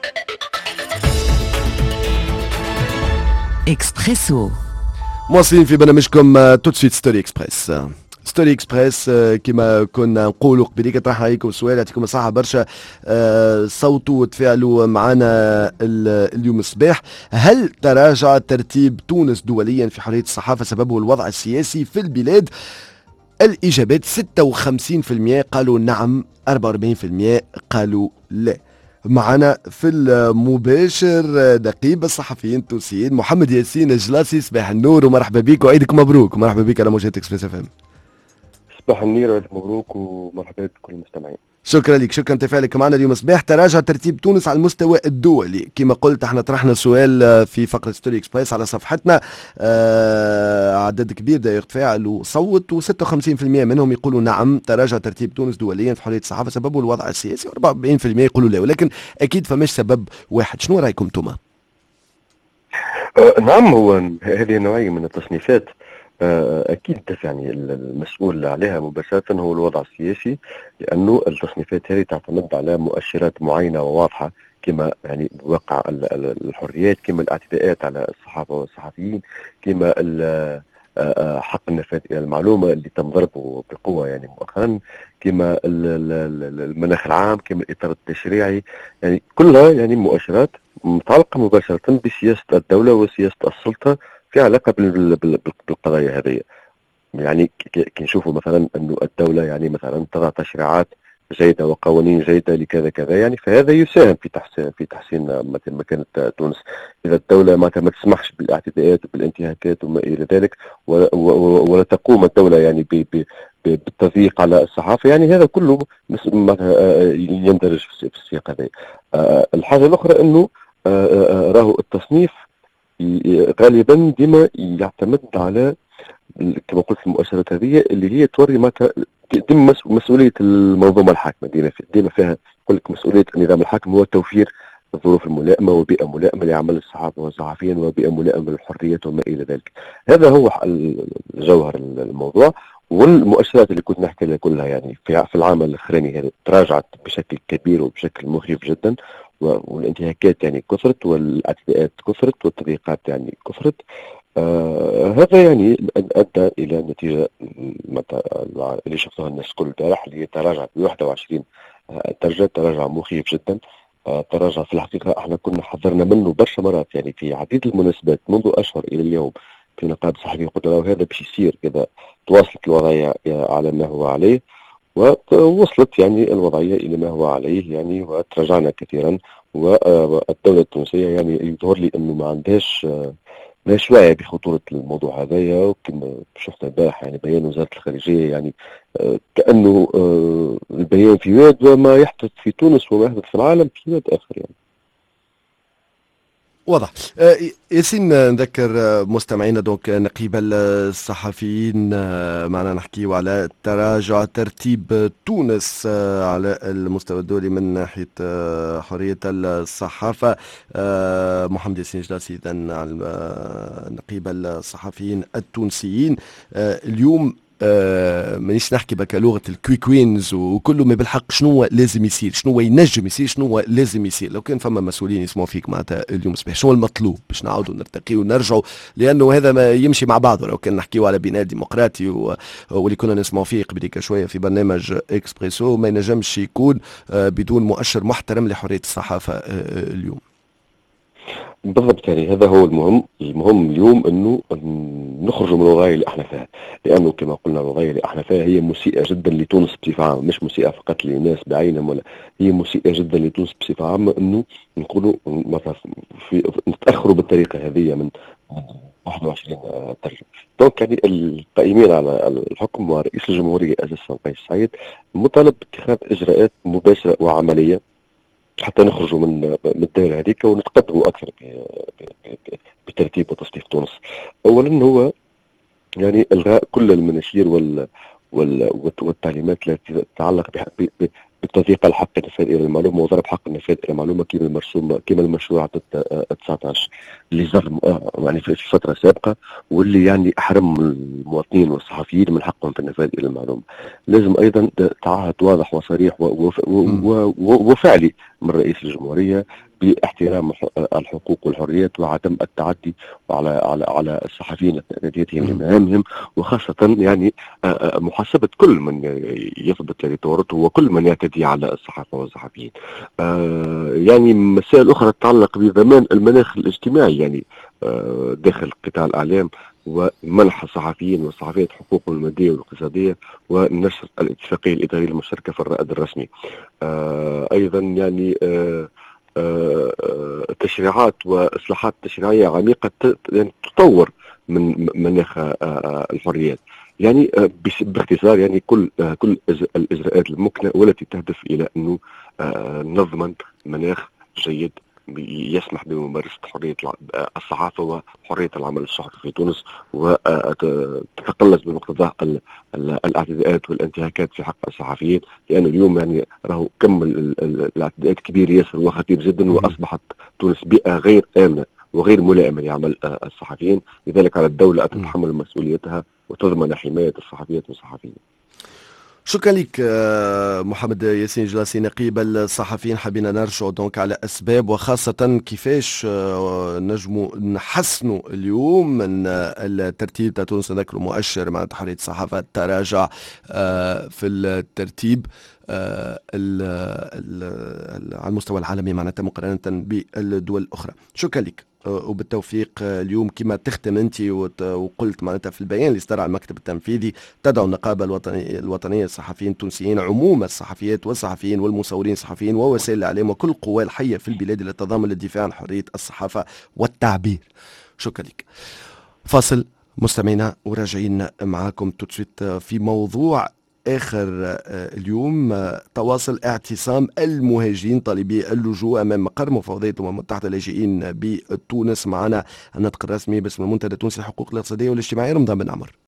اكسبريسو. مواصلين في برنامجكم تو سويت ستوري اكسبريس. ستوري اكسبريس كما كنا نقولوا قبليك طرح عليكم سؤال يعطيكم الصحة برشا صوتوا وتفاعلوا معنا اليوم الصباح. هل تراجع ترتيب تونس دوليا في حرية الصحافة سببه الوضع السياسي في البلاد؟ الإجابات 56% قالوا نعم، 44% قالوا لا. معنا في المباشر نقيب الصحفيين التونسيين محمد ياسين الجلاصي. صباح النور ومرحبا بك وعيدك مبروك. مرحبا بك على موجات اكسبريس اف ام. صباح النور وعيدك مبروك ومرحبا بكل المستمعين. شكرا لك، شكرا تفاعلك معنا اليوم صباح. تراجع ترتيب تونس على المستوى الدولي. كما قلت احنا طرحنا سؤال في فقرة ستوري اكسبريس على صفحتنا، عدد كبير دا يتفاعل وصوت، و56% منهم يقولوا نعم تراجع ترتيب تونس دوليا في حرية الصحافة سببه الوضع السياسي، و44% يقولوا لا. ولكن اكيد فماش سبب واحد. شنو رايكم انتم؟ نعم، هو هذه النوعية من التصنيفات أكيد يعني المسؤول عليها مباشرة هو الوضع السياسي، لأنه التصنيفات هذه تعتمد على مؤشرات معينة وواضحة، كما يعني واقع الحريات، كما الاعتداءات على الصحافة والصحفيين، كما حق النفاذ إلى المعلومة اللي تم ضربه بقوة يعني مؤخرا، كما المناخ العام، كما الإطار التشريعي، يعني كلها يعني مؤشرات متعلقة مباشرة بسياسة الدولة وسياسة السلطة في علاقة بالقضايا هذه. يعني كي نشوفوا مثلا أنه الدولة يعني مثلا تضع تشريعات جيدة وقوانين جيدة لكذا كذا، يعني فهذا يساهم في تحسين مثل مكانة تونس. إذا الدولة ما تسمحش بالاعتداءات وبالانتهاكات وما إلى ذلك، ولا تقوم الدولة يعني بالتضييق على الصحافة، يعني هذا كله يندرج في السياق هذا. الحاجة الأخرى أنه راهو التصنيف غالبا ديما يعتمد على كما قلت المؤشرات هذه اللي هي توري ديما مسؤولية المنظومة الحاكمة. ديما فيها يقول لك مسؤولية النظام الحاكم هو توفير الظروف الملائمة وبيئة ملائمة لعمل الصحافة والصحفيين وبيئة ملائمة للحريات وما إلى ذلك. هذا هو الجوهر الموضوع. والمؤشرات اللي كنت نحكي لها كلها يعني في العام الأخراني هذا تراجعت بشكل كبير وبشكل مخيف جدا، والانتهاكات يعني كثرت، والاعتداءات كثرت، والتضييقات يعني كثرت. هذا يعني أدى إلى نتيجة اللي شفتها الناس كل البارح، اللي تراجعت ب 21 درجة، تراجع مخيف جدا. تراجع في الحقيقة احنا كنا حذرنا منه برشا مرات يعني في عديد المناسبات منذ أشهر إلى اليوم في نقابة الصحفيين. قلت له هذا باش يصير إذا تواصلت الوضعية على ما هو عليه، ووصلت يعني الوضعية إلى ما هو عليه يعني، وتراجعنا كثيرا. والدولة التونسية يعني يظهر لي أنه ما عندهاش واعية بخطورة الموضوع هذايا. وكما شفنا البارح يعني بيان وزارة الخارجية يعني كأنه البيان في واد، وما يحدث في تونس وما يحدث في العالم في واد آخر يعني. واضح. ياسين نذكر مستمعينا دونك نقيب الصحفيين معنا نحكيو على تراجع ترتيب تونس على المستوى الدولي من ناحية حرية الصحافة. محمد ياسين الجلاصي إذا نقيب الصحفيين التونسيين. اليوم مانيش نحكي بك لغة الكويكوينز وكله، ما بالحق شنو لازم يصير، شنو ينجم يصير، شنو لازم يصير. لو كان فما مسؤولين يسمعوا فيك معناتها اليوم صباح شنو المطلوب باش نعاودوا نرتقي ونرجعوا، لأنه هذا ما يمشي مع بعضه. لو كان نحكيوا على بناء ديمقراطي واللي كنا نسمعوا فيه قبل شوية في برنامج اكسبريسو، ما ينجمش يكون بدون مؤشر محترم لحرية الصحافة اليوم. بالضبط، يعني هذا هو المهم اليوم انه نخرجوا من الوضعيه اللي احنا فيها، لانه كما قلنا الوضعيه اللي احنا فيها هي مسيئه جدا لتونس بصفه عامه، مش مسيئه فقط لناس بعينهم، ولا هي مسيئه جدا لتونس بصفه عامه. انه نقولوا مثلا نتاخروا بالطريقه هذه من 21 درجه. دونك يعني القائمين على الحكم ورئيس الجمهوريه اساسا قيس سعيد مطالب باتخاذ اجراءات مباشره وعمليه حتى نخرجوا من الدائرة هذيك ونتقدموا أكثر بترتيب وتصنيف تونس. أولا هو يعني إلغاء كل المناشير والتعليمات التي تتعلق بتضييق الحق النفاذ إلى المعلومة وضرب حق النفاذ إلى المعلومة كما المشروع 19 اللي صار يعني في فترة سابقة، واللي يعني أحرم المواطنين والصحفيين من حقهم في النفاذ إلى المعلومة. لازم أيضا تعهد واضح وصريح وفعلي من رئيس الجمهورية باحترام الحقوق والحريات وعدم التعدي على الصحفيين اثناء تأديتهم لمهامهم، وخاصة يعني محاسبة كل من يثبت لديه تورطه وكل من يعتدي على الصحافة والصحفيين. يعني مسائل أخرى تتعلق بضمان المناخ الاجتماعي يعني داخل قطاع الإعلام، ومنح الصحفيين والصحفيات حقوقهم المادية والاقتصادية، ونشر الاتفاقية الإدارية المشتركة في الرائد الرسمي. أيضا يعني تشريعات وإصلاحات تشريعية عميقة يعني تطور من مناخ الحريات. يعني باختصار يعني كل الإجراءات الممكنة والتي تهدف إلى أنه نضمن مناخ جيد يسمح بممارسة حرية الصحافة وحرية العمل الصحفي في تونس، وتتقلص بمقتضاه الاعتداءات والانتهاكات في حق الصحفيين، لأن اليوم يعني راهو كم الاعتداءات كبير ياسر وخطير جدا، وأصبحت تونس بيئة غير آمنة وغير ملائمة لعمل الصحفيين. لذلك على الدولة أن تتحمل مسؤوليتها وتضمن حماية الصحفيات والصحفيين. شكرا لك محمد ياسين جلاسي نقيب الصحفيين. حبينا نرجع دونك على أسباب وخاصة كيفاش نجموا نحسنوا اليوم من الترتيب تاع تونس. نذكروا مؤشر مع حرية الصحافة تراجع في الترتيب على المستوى العالمي معناتها مقارنة بالدول الأخرى. شكرا لك وبالتوفيق. اليوم كما تختم أنت وقلت معناتها في البيان اللي صدر على المكتب التنفيذي، تدعو النقابة الوطنية للصحفيين التونسيين عموم الصحفيات والصحفيين والمصورين الصحفيين ووسائل الإعلام وكل القوى الحية في البلاد التي تتضامن للدفاع عن حرية الصحافة والتعبير. شكرا لك. فاصل مستمعينا وراجعين معاكم توتسويت في موضوع آخر اليوم. تواصل اعتصام المهاجرين طالبي اللجوء أمام مقر مفوضية الأمم المتحدة اللاجئين بتونس. معنا الناطق الرسمي باسم المنتدى التونسي للحقوق الاقتصادية والاجتماعية رمضان بن عمر.